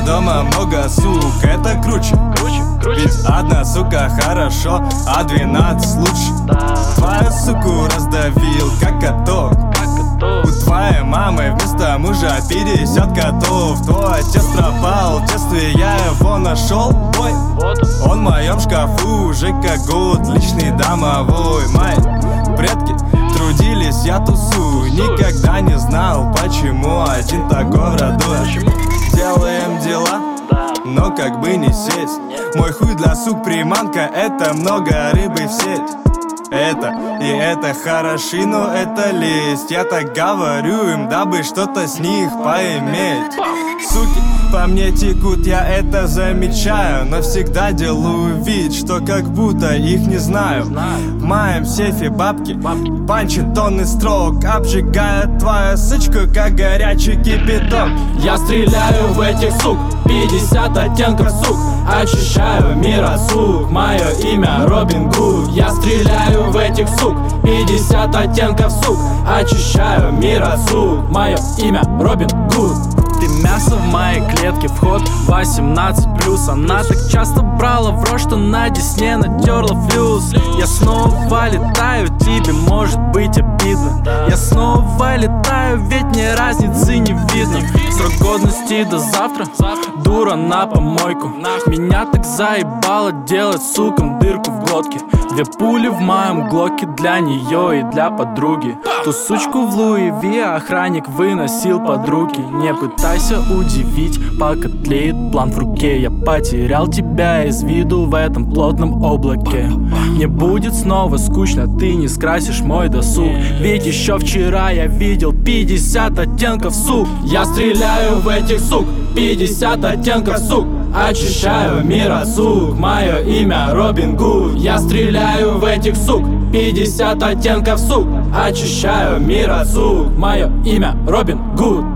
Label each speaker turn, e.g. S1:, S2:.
S1: дома много сук, это круче. Ведь одна сука хорошо, а 12 лучше. Твою суку раздавил, как каток. У твоей мамы вместо мужа 50 котов. Твой отец пропал, в детстве я его нашел. Бой, он в моем шкафу уже как год, личный домовой. Мои предки трудились, я тусую. Никогда не знал, почему один такой в роду. Делаем дела, но как бы не сесть. Мой хуй для сук приманка, это много рыбы в сеть. Это хороши, но это лесть. Я так говорю им, дабы что-то с них поиметь. Суки по мне текут, я это замечаю, но всегда делаю вид, что как будто их не знаю. В моем сейфе бабки, панчит тонны строк, обжигает твою сучку, как горячий кипяток.
S2: Я стреляю в этих сук, 50 оттенков сук, очищаю мир от сук. Мое имя Робин Гуд. Я стреляю в этих сук, 50 оттенков сук, очищаю мир от сук. Мое имя Робин Гуд. Ты мясо в моей клетке, вход 18+. Она так часто брала в рот, что на десне натерла флюс. Я снова летаю, тебе может быть обидно. Я снова летаю, ведь мне разницы не видно. Срок годности до завтра, дура на помойку. Меня так заебало делать сукам дырку в глотке. 2 пули в моем глоке для нее и для подруги. Ту сучку в Луи Ви охранник выносил под руки. Не пытайся удивить, пока тлеет план в руке. Я потерял тебя из виду в этом плотном облаке. Мне будет снова скучно, ты не скрасишь мой досуг. Ведь еще вчера я видел 50 оттенков сук. Я стреляю в этих сук, 50 оттенков сук, очищаю мир от сук. Мое имя Робин Гуд. Я стреляю в этих сук, 50 оттенков сук, очищаю мир от сук. Мое имя Робин Гуд.